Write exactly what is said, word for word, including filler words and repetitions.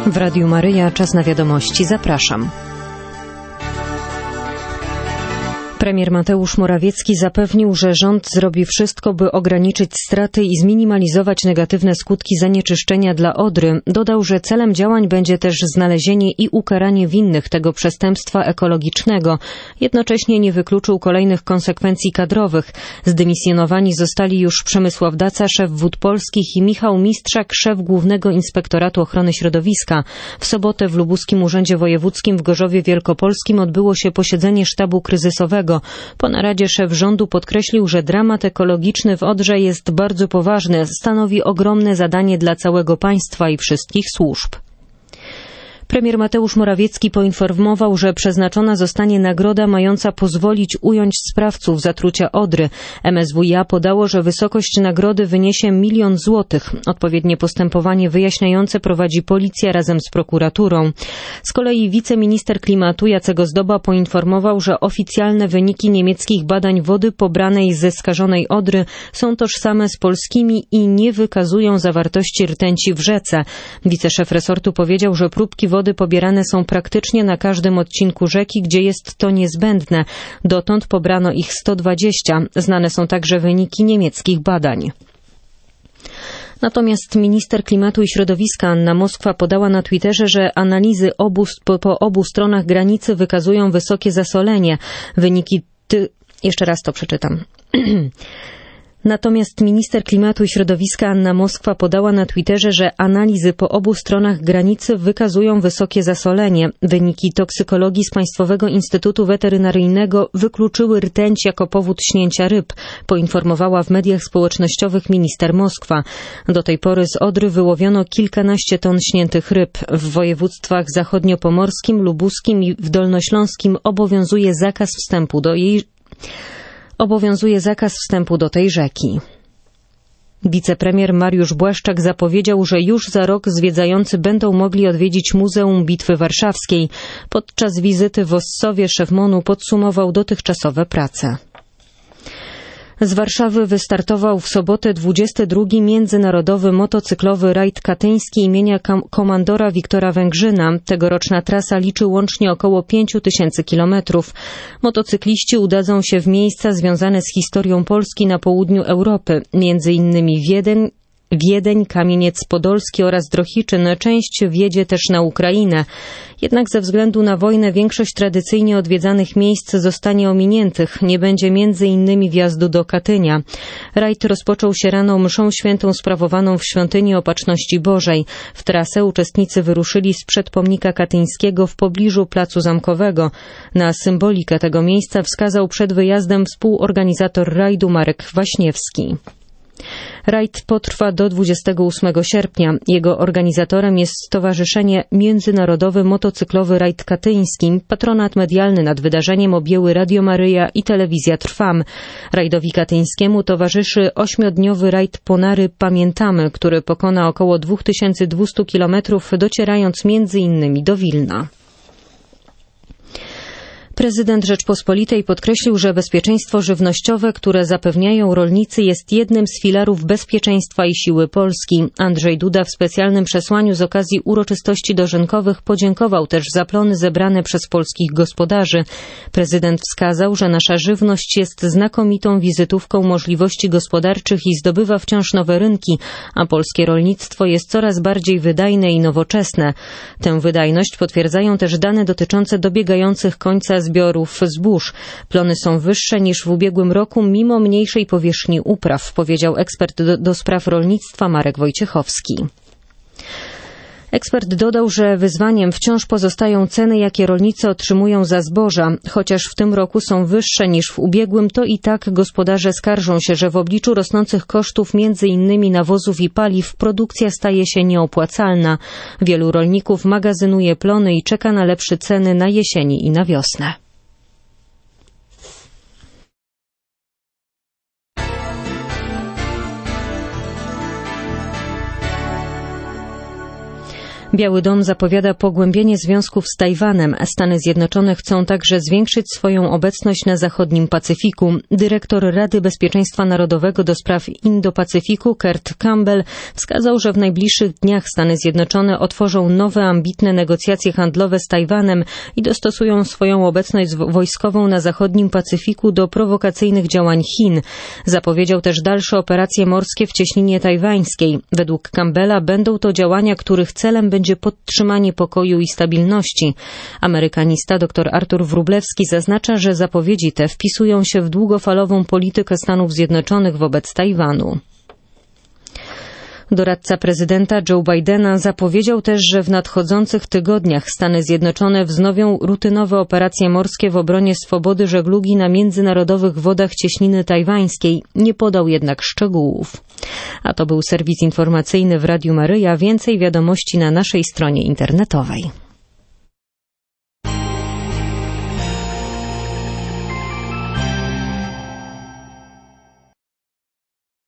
W Radiu Maryja czas na wiadomości. Zapraszam. Premier Mateusz Morawiecki zapewnił, że rząd zrobi wszystko, by ograniczyć straty i zminimalizować negatywne skutki zanieczyszczenia dla Odry. Dodał, że celem działań będzie też znalezienie i ukaranie winnych tego przestępstwa ekologicznego. Jednocześnie nie wykluczył kolejnych konsekwencji kadrowych. Zdymisjonowani zostali już Przemysław Daca, szef Wód Polskich, i Michał Mistrzak, szef Głównego Inspektoratu Ochrony Środowiska. W sobotę w Lubuskim Urzędzie Wojewódzkim w Gorzowie Wielkopolskim odbyło się posiedzenie sztabu kryzysowego. Po naradzie szef rządu podkreślił, że dramat ekologiczny w Odrze jest bardzo poważny, stanowi ogromne zadanie dla całego państwa i wszystkich służb. Premier Mateusz Morawiecki poinformował, że przeznaczona zostanie nagroda mająca pozwolić ująć sprawców zatrucia Odry. M S W iA podało, że wysokość nagrody wyniesie milion złotych. Odpowiednie postępowanie wyjaśniające prowadzi policja razem z prokuraturą. Z kolei wiceminister klimatu Jacek Ozdoba poinformował, że oficjalne wyniki niemieckich badań wody pobranej ze skażonej Odry są tożsame z polskimi i nie wykazują zawartości rtęci w rzece. Wiceszef resortu powiedział, że próbki wody Wody pobierane są praktycznie na każdym odcinku rzeki, gdzie jest to niezbędne. Dotąd pobrano ich sto dwadzieścia. Znane są także wyniki niemieckich badań. Natomiast minister klimatu i środowiska Anna Moskwa podała na Twitterze, że analizy obu, po, po obu stronach granicy wykazują wysokie zasolenie. Wyniki... Ty... Jeszcze raz to przeczytam. Natomiast minister klimatu i środowiska Anna Moskwa podała na Twitterze, że analizy po obu stronach granicy wykazują wysokie zasolenie. Wyniki toksykologii z Państwowego Instytutu Weterynaryjnego wykluczyły rtęć jako powód śnięcia ryb, poinformowała w mediach społecznościowych minister Moskwa. Do tej pory z Odry wyłowiono kilkanaście ton śniętych ryb. W województwach zachodniopomorskim, lubuskim i w dolnośląskim obowiązuje zakaz wstępu do jej Obowiązuje zakaz wstępu do tej rzeki. Wicepremier Mariusz Błaszczak zapowiedział, że już za rok zwiedzający będą mogli odwiedzić Muzeum Bitwy Warszawskiej. Podczas wizyty w Ossowie szef M O N-u podsumował dotychczasowe prace. Z Warszawy wystartował w sobotę dwudziesty drugi Międzynarodowy Motocyklowy Rajd Katyński imienia komandora Wiktora Węgrzyna. Tegoroczna trasa liczy łącznie około pięciu tysięcy kilometrów. Motocykliści udadzą się w miejsca związane z historią Polski na południu Europy, między innymi Wiedeń, Wiedeń, Kamieniec Podolski oraz Drohiczyn. Część wjedzie też na Ukrainę. Jednak ze względu na wojnę większość tradycyjnie odwiedzanych miejsc zostanie ominiętych. Nie będzie między innymi wjazdu do Katynia. Rajd rozpoczął się rano mszą świętą sprawowaną w Świątyni Opatrzności Bożej. W trasę uczestnicy wyruszyli sprzed pomnika katyńskiego w pobliżu Placu Zamkowego. Na symbolikę tego miejsca wskazał przed wyjazdem współorganizator rajdu Marek Waśniewski. Rajd potrwa do dwudziestego ósmego sierpnia. Jego organizatorem jest Stowarzyszenie Międzynarodowy Motocyklowy Rajd Katyński. Patronat medialny nad wydarzeniem objęły Radio Maryja i Telewizja Trwam. Rajdowi katyńskiemu towarzyszy ośmiodniowy rajd Ponary Pamiętamy, który pokona około dwa tysiące dwieście kilometrów, docierając między innymi do Wilna. Prezydent Rzeczpospolitej podkreślił, że bezpieczeństwo żywnościowe, które zapewniają rolnicy, jest jednym z filarów bezpieczeństwa i siły Polski. Andrzej Duda w specjalnym przesłaniu z okazji uroczystości dożynkowych podziękował też za plony zebrane przez polskich gospodarzy. Prezydent wskazał, że nasza żywność jest znakomitą wizytówką możliwości gospodarczych i zdobywa wciąż nowe rynki, a polskie rolnictwo jest coraz bardziej wydajne i nowoczesne. Tę wydajność potwierdzają też dane dotyczące dobiegających końca zbiorów zbóż. Plony są wyższe niż w ubiegłym roku, mimo mniejszej powierzchni upraw, powiedział ekspert do, do spraw rolnictwa Marek Wojciechowski. Ekspert dodał, że wyzwaniem wciąż pozostają ceny, jakie rolnicy otrzymują za zboża. Chociaż w tym roku są wyższe niż w ubiegłym, to i tak gospodarze skarżą się, że w obliczu rosnących kosztów między innymi nawozów i paliw produkcja staje się nieopłacalna. Wielu rolników magazynuje plony i czeka na lepsze ceny na jesieni i na wiosnę. Biały Dom zapowiada pogłębienie związków z Tajwanem. Stany Zjednoczone chcą także zwiększyć swoją obecność na zachodnim Pacyfiku. Dyrektor Rady Bezpieczeństwa Narodowego do spraw Indo-Pacyfiku Kurt Campbell wskazał, że w najbliższych dniach Stany Zjednoczone otworzą nowe, ambitne negocjacje handlowe z Tajwanem i dostosują swoją obecność wojskową na zachodnim Pacyfiku do prowokacyjnych działań Chin. Zapowiedział też dalsze operacje morskie w cieśninie tajwańskiej. Według Campbella będą to działania, których celem będzie będzie podtrzymanie pokoju i stabilności. Amerykanista dr Artur Wróblewski zaznacza, że zapowiedzi te wpisują się w długofalową politykę Stanów Zjednoczonych wobec Tajwanu. Doradca prezydenta Joe Bidena zapowiedział też, że w nadchodzących tygodniach Stany Zjednoczone wznowią rutynowe operacje morskie w obronie swobody żeglugi na międzynarodowych wodach cieśniny tajwańskiej. Nie podał jednak szczegółów. A to był serwis informacyjny w Radiu Maryja. Więcej wiadomości na naszej stronie internetowej.